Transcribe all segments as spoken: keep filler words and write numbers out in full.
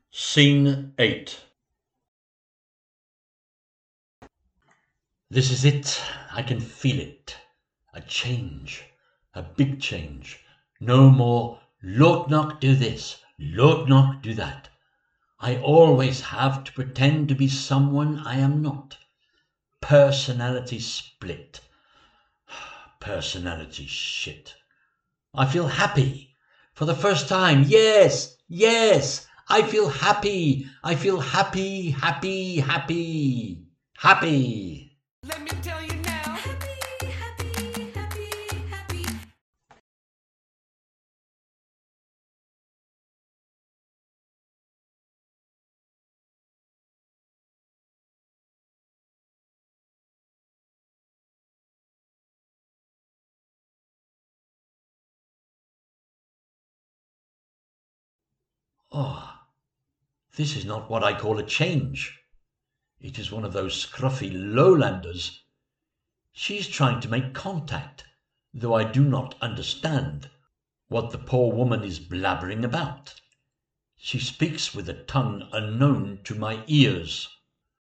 Scene eight. This is it. I can feel it. A change. A big change. No more, Lord Knock do this, Lord Knock do that. I always have to pretend to be someone I am not. Personality split. Personality shit. I feel happy. For the first time. Yes, yes. I feel happy. I feel happy, happy, happy, happy. Let me tell you now. Happy, happy, happy, happy. Oh, this is not what I call a change. It is one of those scruffy lowlanders. She's trying to make contact, though I do not understand what the poor woman is blabbering about. She speaks with a tongue unknown to my ears.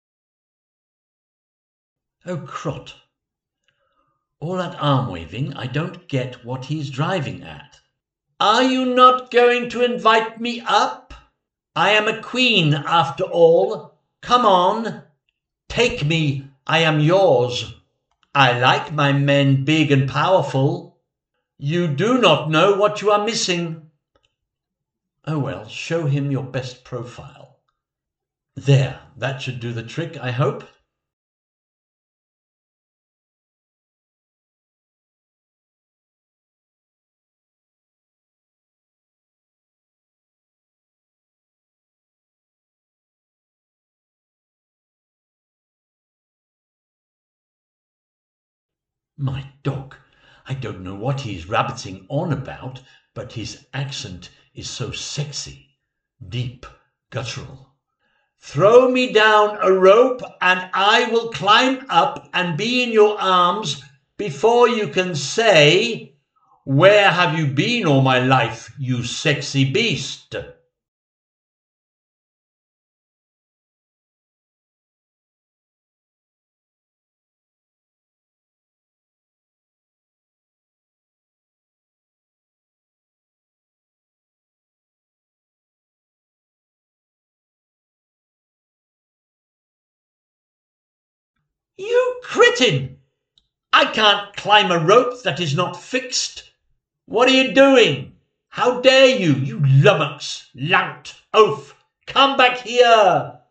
Oh, Crot. All that arm-waving, I don't get what he's driving at. Are you not going to invite me up? I am a queen, after all. Come on. Take me, I am yours. I like my men big and powerful. You do not know what you are missing. Oh well, show him your best profile. There, that should do the trick, I hope. My dog, I don't know what he's rabbiting on about, but his accent is so sexy, deep, guttural. Throw me down a rope and I will climb up and be in your arms before you can say, "Where have you been all my life, you sexy beast?" You cretin! I can't climb a rope that is not fixed. What are you doing? How dare you, you lummox, lout, oaf, come back here!